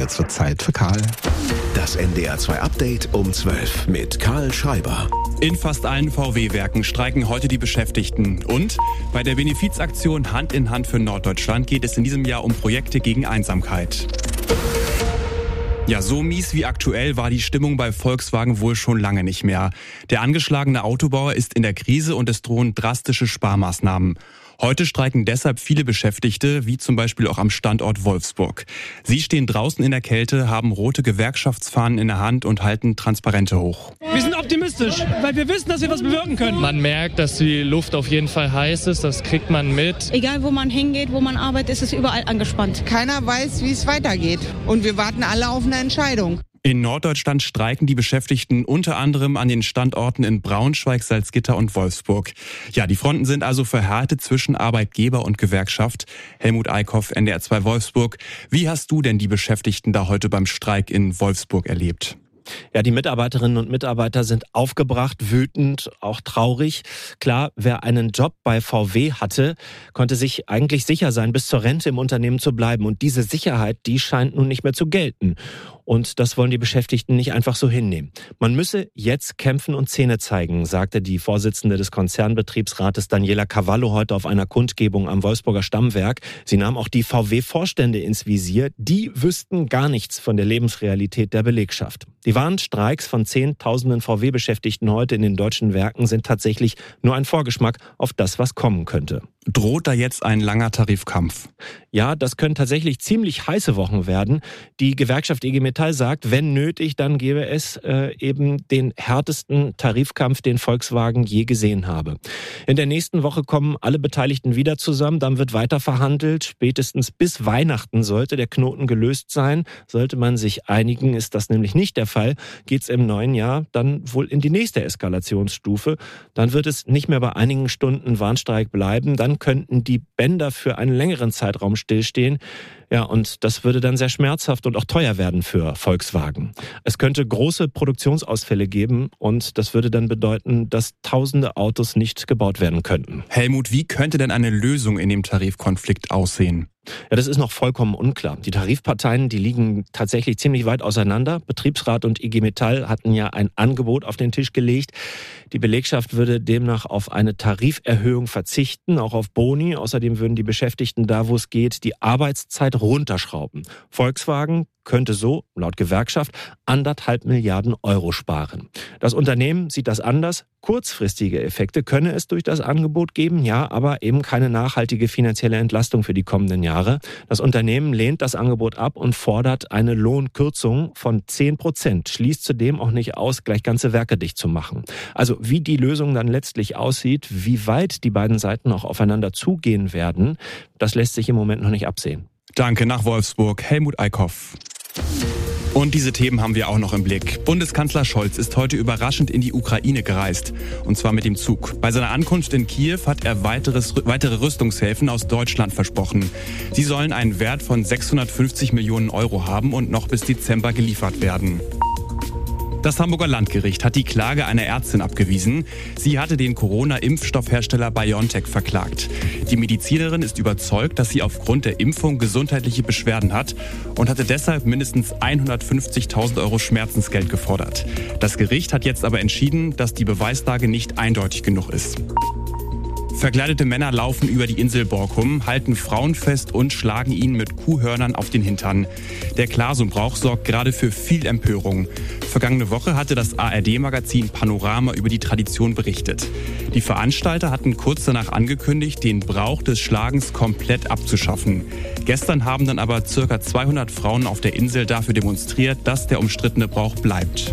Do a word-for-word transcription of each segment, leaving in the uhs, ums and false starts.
wir zur Zeit für Karl. Das N D R zwei Update um zwölf mit Karl Schreiber. In fast allen V W-Werken streiken heute die Beschäftigten. Und bei der Benefizaktion Hand in Hand für Norddeutschland geht es in diesem Jahr um Projekte gegen Einsamkeit. Ja, so mies wie aktuell war die Stimmung bei Volkswagen wohl schon lange nicht mehr. Der angeschlagene Autobauer ist in der Krise und es drohen drastische Sparmaßnahmen. Heute streiken deshalb viele Beschäftigte, wie zum Beispiel auch am Standort Wolfsburg. Sie stehen draußen in der Kälte, haben rote Gewerkschaftsfahnen in der Hand und halten Transparente hoch. Wir sind optimistisch, weil wir wissen, dass wir was bewirken können. Man merkt, dass die Luft auf jeden Fall heiß ist, das kriegt man mit. Egal wo man hingeht, wo man arbeitet, ist es überall angespannt. Keiner weiß, wie es weitergeht und wir warten alle auf eine Entscheidung. In Norddeutschland streiken die Beschäftigten unter anderem an den Standorten in Braunschweig, Salzgitter und Wolfsburg. Ja, die Fronten sind also verhärtet zwischen Arbeitgeber und Gewerkschaft. Helmut Eickhoff, N D R zwei Wolfsburg. Wie hast du denn die Beschäftigten da heute beim Streik in Wolfsburg erlebt? Ja, die Mitarbeiterinnen und Mitarbeiter sind aufgebracht, wütend, auch traurig. Klar, wer einen Job bei V W hatte, konnte sich eigentlich sicher sein, bis zur Rente im Unternehmen zu bleiben. Und diese Sicherheit, die scheint nun nicht mehr zu gelten. Und das wollen die Beschäftigten nicht einfach so hinnehmen. Man müsse jetzt kämpfen und Zähne zeigen, sagte die Vorsitzende des Konzernbetriebsrates Daniela Cavallo heute auf einer Kundgebung am Wolfsburger Stammwerk. Sie nahm auch die V W-Vorstände ins Visier. Die wüssten gar nichts von der Lebensrealität der Belegschaft. Die Warnstreiks von Zehntausenden V W-Beschäftigten heute in den deutschen Werken sind tatsächlich nur ein Vorgeschmack auf das, was kommen könnte. Droht da jetzt ein langer Tarifkampf? Ja, das können tatsächlich ziemlich heiße Wochen werden. Die Gewerkschaft I G Metall sagt, wenn nötig, dann gäbe es äh, eben den härtesten Tarifkampf, den Volkswagen je gesehen habe. In der nächsten Woche kommen alle Beteiligten wieder zusammen, dann wird weiter verhandelt. Spätestens bis Weihnachten sollte der Knoten gelöst sein. Sollte man sich einigen, ist das nämlich nicht der Fall, geht es im neuen Jahr dann wohl in die nächste Eskalationsstufe. Dann wird es nicht mehr bei einigen Stunden Warnstreik bleiben, dann könnten die Bänder für einen längeren Zeitraum stillstehen. Ja, und das würde dann sehr schmerzhaft und auch teuer werden für Volkswagen. Es könnte große Produktionsausfälle geben und das würde dann bedeuten, dass tausende Autos nicht gebaut werden könnten. Helmut, wie könnte denn eine Lösung in dem Tarifkonflikt aussehen? Ja, das ist noch vollkommen unklar. Die Tarifparteien, die liegen tatsächlich ziemlich weit auseinander. Betriebsrat und I G Metall hatten ja ein Angebot auf den Tisch gelegt. Die Belegschaft würde demnach auf eine Tariferhöhung verzichten, auch auf Boni. Außerdem würden die Beschäftigten da, wo es geht, die Arbeitszeit runterschrauben. Volkswagen könnte so, laut Gewerkschaft, anderthalb Milliarden Euro sparen. Das Unternehmen sieht das anders. Kurzfristige Effekte könne es durch das Angebot geben, ja, aber eben keine nachhaltige finanzielle Entlastung für die kommenden Jahre. Das Unternehmen lehnt das Angebot ab und fordert eine Lohnkürzung von zehn Prozent, schließt zudem auch nicht aus, gleich ganze Werke dicht zu machen. Also wie die Lösung dann letztlich aussieht, wie weit die beiden Seiten auch aufeinander zugehen werden, das lässt sich im Moment noch nicht absehen. Danke, nach Wolfsburg, Helmut Eickhoff. Und diese Themen haben wir auch noch im Blick. Bundeskanzler Scholz ist heute überraschend in die Ukraine gereist. Und zwar mit dem Zug. Bei seiner Ankunft in Kiew hat er weiteres, weitere Rüstungshilfen aus Deutschland versprochen. Sie sollen einen Wert von sechshundertfünfzig Millionen Euro haben und noch bis Dezember geliefert werden. Das Hamburger Landgericht hat die Klage einer Ärztin abgewiesen. Sie hatte den Corona-Impfstoffhersteller BioNTech verklagt. Die Medizinerin ist überzeugt, dass sie aufgrund der Impfung gesundheitliche Beschwerden hat und hatte deshalb mindestens hundertfünfzigtausend Euro Schmerzensgeld gefordert. Das Gericht hat jetzt aber entschieden, dass die Beweislage nicht eindeutig genug ist. Verkleidete Männer laufen über die Insel Borkum, halten Frauen fest und schlagen ihnen mit Kuhhörnern auf den Hintern. Der Klasumbrauch sorgt gerade für viel Empörung. Vergangene Woche hatte das A R D-Magazin Panorama über die Tradition berichtet. Die Veranstalter hatten kurz danach angekündigt, den Brauch des Schlagens komplett abzuschaffen. Gestern haben dann aber ca. zweihundert Frauen auf der Insel dafür demonstriert, dass der umstrittene Brauch bleibt.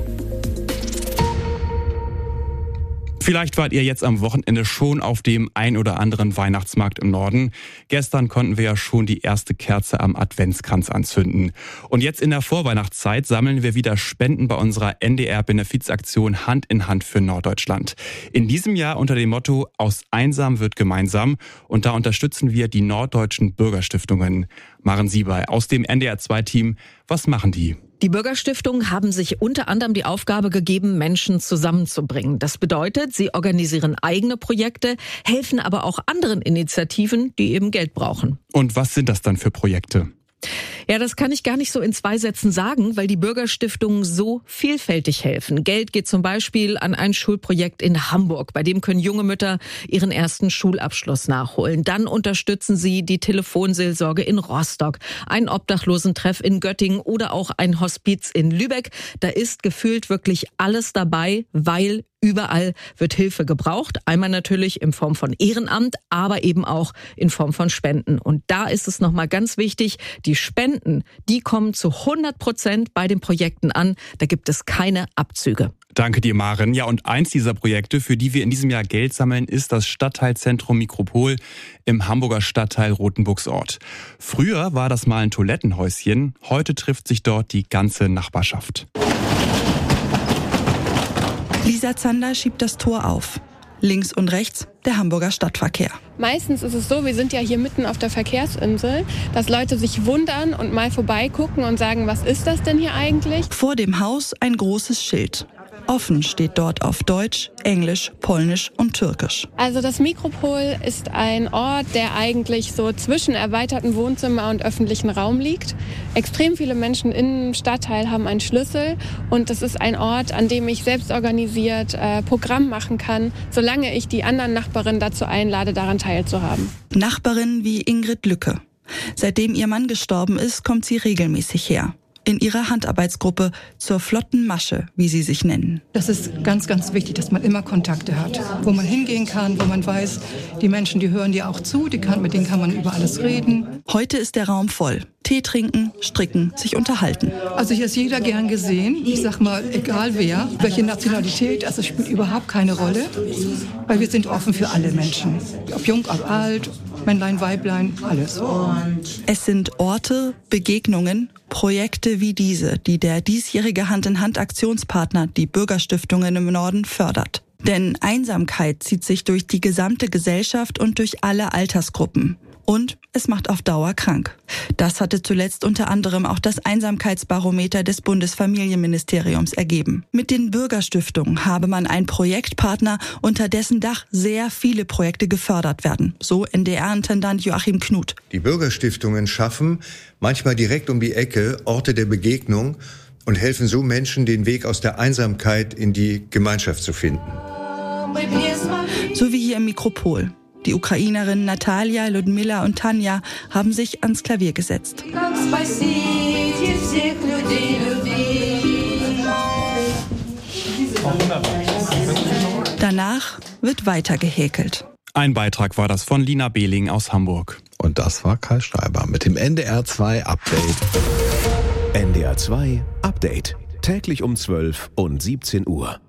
Vielleicht wart ihr jetzt am Wochenende schon auf dem ein oder anderen Weihnachtsmarkt im Norden. Gestern konnten wir ja schon die erste Kerze am Adventskranz anzünden. Und jetzt in der Vorweihnachtszeit sammeln wir wieder Spenden bei unserer N D R-Benefizaktion Hand in Hand für Norddeutschland. In diesem Jahr unter dem Motto Aus einsam wird gemeinsam. Und da unterstützen wir die norddeutschen Bürgerstiftungen. Maren Siebey aus dem N D R zwei Team. Was machen die? Die Bürgerstiftungen haben sich unter anderem die Aufgabe gegeben, Menschen zusammenzubringen. Das bedeutet, sie organisieren eigene Projekte, helfen aber auch anderen Initiativen, die eben Geld brauchen. Und was sind das dann für Projekte? Ja, das kann ich gar nicht so in zwei Sätzen sagen, weil die Bürgerstiftungen so vielfältig helfen. Geld geht zum Beispiel an ein Schulprojekt in Hamburg, bei dem können junge Mütter ihren ersten Schulabschluss nachholen. Dann unterstützen sie die Telefonseelsorge in Rostock, einen Obdachlosentreff in Göttingen oder auch ein Hospiz in Lübeck. Da ist gefühlt wirklich alles dabei, weil überall wird Hilfe gebraucht. Einmal natürlich in Form von Ehrenamt, aber eben auch in Form von Spenden. Und da ist es nochmal ganz wichtig, die Spenden, die kommen zu hundert Prozent bei den Projekten an. Da gibt es keine Abzüge. Danke dir, Maren. Ja, und eins dieser Projekte, für die wir in diesem Jahr Geld sammeln, ist das Stadtteilzentrum Mikropol im Hamburger Stadtteil Rothenburgsort. Früher war das mal ein Toilettenhäuschen. Heute trifft sich dort die ganze Nachbarschaft. Lisa Zander schiebt das Tor auf. Links und rechts der Hamburger Stadtverkehr. Meistens ist es so, wir sind ja hier mitten auf der Verkehrsinsel, dass Leute sich wundern und mal vorbeigucken und sagen, was ist das denn hier eigentlich? Vor dem Haus ein großes Schild. Offen steht dort auf Deutsch, Englisch, Polnisch und Türkisch. Also das Mikropol ist ein Ort, der eigentlich so zwischen erweitertem Wohnzimmer und öffentlichen Raum liegt. Extrem viele Menschen im Stadtteil haben einen Schlüssel und das ist ein Ort, an dem ich selbst organisiert äh, Programm machen kann, solange ich die anderen Nachbarinnen dazu einlade, daran teilzuhaben. Nachbarinnen wie Ingrid Lücke. Seitdem ihr Mann gestorben ist, kommt sie regelmäßig her. In ihrer Handarbeitsgruppe zur flotten Masche, wie sie sich nennen. Das ist ganz, ganz wichtig, dass man immer Kontakte hat, wo man hingehen kann, wo man weiß, die Menschen, die hören dir auch zu, die kann, mit denen kann man über alles reden. Heute ist der Raum voll. Tee trinken, stricken, sich unterhalten. Also hier ist jeder gern gesehen. Ich sag mal, egal wer, welche Nationalität, also es spielt überhaupt keine Rolle, weil wir sind offen für alle Menschen. Ob jung, ob alt, Männlein, Weiblein, alles. Es sind Orte, Begegnungen, Projekte wie diese, die der diesjährige Hand-in-Hand-Aktionspartner, die Bürgerstiftungen im Norden, fördert. Denn Einsamkeit zieht sich durch die gesamte Gesellschaft und durch alle Altersgruppen. Und es macht auf Dauer krank. Das hatte zuletzt unter anderem auch das Einsamkeitsbarometer des Bundesfamilienministeriums ergeben. Mit den Bürgerstiftungen habe man einen Projektpartner, unter dessen Dach sehr viele Projekte gefördert werden. So N D R-Intendant Joachim Knut. Die Bürgerstiftungen schaffen manchmal direkt um die Ecke Orte der Begegnung und helfen so Menschen, den Weg aus der Einsamkeit in die Gemeinschaft zu finden. So wie hier im Mikropol. Die Ukrainerinnen Natalia, Ludmila und Tanja haben sich ans Klavier gesetzt. Danach wird weiter gehäkelt. Ein Beitrag war das von Lina Behling aus Hamburg. Und das war Karl Schreiber mit dem N D R zwei Update. N D R zwei Update. Täglich um zwölf und siebzehn Uhr.